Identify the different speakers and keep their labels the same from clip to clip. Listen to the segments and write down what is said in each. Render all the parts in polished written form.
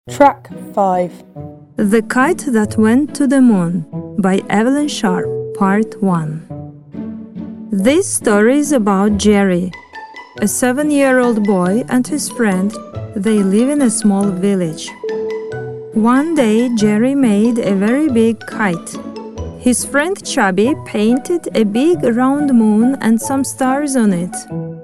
Speaker 1: Track 5.
Speaker 2: The Kite That Went to the Moon by Evelyn Sharp, Part 1. This story is about Jerry, a 7-year-old boy and his friend. They live in a small village. One day, Jerry made a very big kite. His friend Chubby painted a big round moon and some stars on it.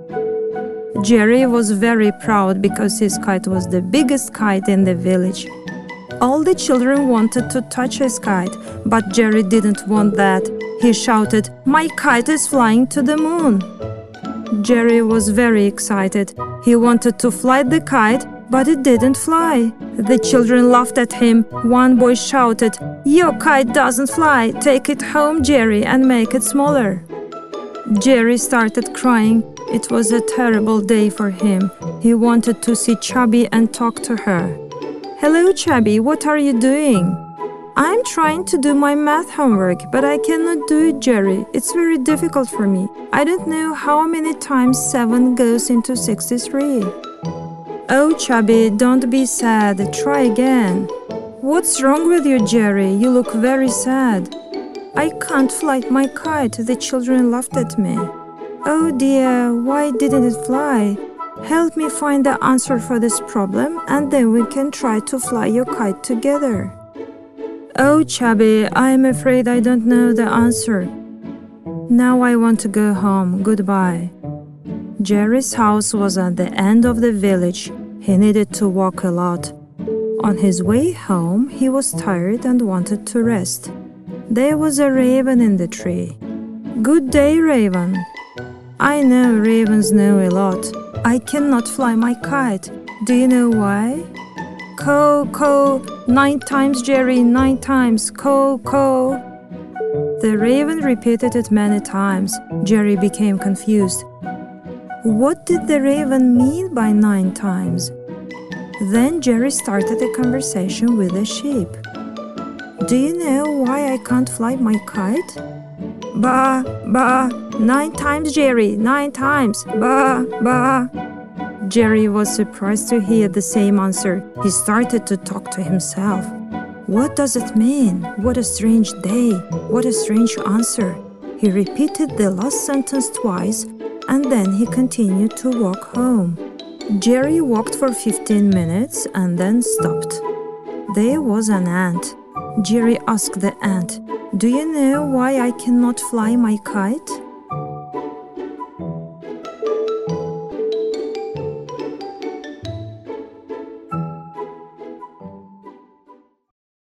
Speaker 2: Jerry was very proud because his kite was the biggest kite in the village. All the children wanted to touch his kite, but Jerry didn't want that. He shouted, "My kite is flying to the moon!" Jerry was very excited. He wanted to fly the kite, but it didn't fly. The children laughed at him. One boy shouted, "Your kite doesn't fly. Take it home, Jerry, and make it smaller." Jerry started crying. It was a terrible day for him. He wanted to see Chubby and talk to her. "Hello, Chubby, what are you doing?" "I'm trying to do my math homework, but I cannot do it, Jerry. It's very difficult for me. I don't know how many times 7 goes into 63. "Oh, Chubby, don't be sad. Try again." "What's wrong with you, Jerry? You look very sad." "I can't fly my kite. The children laughed at me." "Oh dear, why didn't it fly? Help me find the answer for this problem, and then we can try to fly your kite together." "Oh, Chubby, I'm afraid I don't know the answer. Now I want to go home. Goodbye." Jerry's house was at the end of the village. He needed to walk a lot. On his way home, he was tired and wanted to rest. There was a raven in the tree. "Good day, Raven." "I know ravens know a lot. I cannot fly my kite. Do you know why?" "Caw, caw, 9 times, Jerry, 9 times, caw, caw." The raven repeated it many times. Jerry became confused. What did the raven mean by 9 times? Then Jerry started a conversation with the sheep. "Do you know why I can't fly my kite?" "Bah, bah, 9 times, Jerry, 9 times, bah, bah." Jerry was surprised to hear the same answer. He started to talk to himself. What does it mean? What a strange day. What a strange answer. He repeated the last sentence twice, and then he continued to walk home. Jerry walked for 15 minutes and then stopped. There was an ant. Jerry asked the ant, "Do you know why I cannot fly my kite?"